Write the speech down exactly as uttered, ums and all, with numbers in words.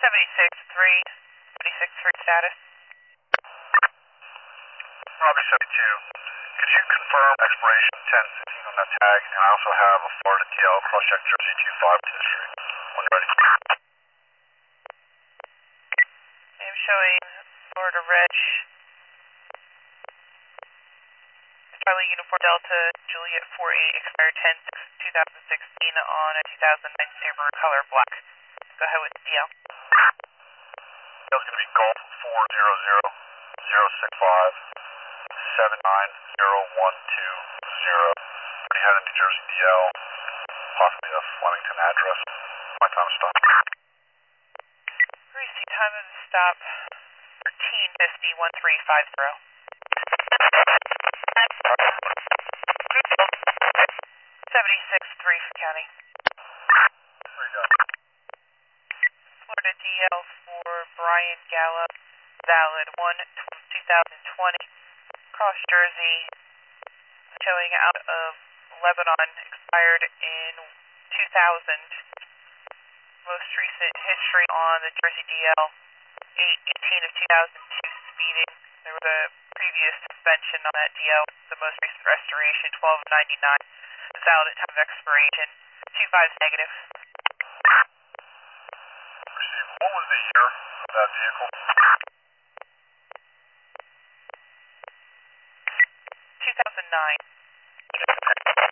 seventy-six three, seventy-six three status. Robbie seventy-two, could you confirm expiration ten fifteen on that tag? And I also have a Florida D L cross-check Jersey two five history. When ready. I am showing Florida Reg. Charlie Uniform Delta Juliet four eight, expired ten six twenty sixteen on a two thousand nine Subaru color black. Go ahead with the D L. It's going to be Golf four zero zero zero six five seven nine zero one two zero. Already had a New Jersey D L, possibly a Flemington address. My time to stop. Receipt time of the stop thirteen fifty one three five zero. seventy-six three for county. Florida D L for Brian Gallup, valid one two thousand twenty. Cross Jersey, showing out of Lebanon, expired in two thousand. Most recent history on the Jersey D L, eight eighteen of two thousand two speeding. There was a previous suspension on that D L. The most recent restoration, twelve ninety-nine. Valid at time of expiration, two five negative. Receive. What was the year of that vehicle? two thousand nine.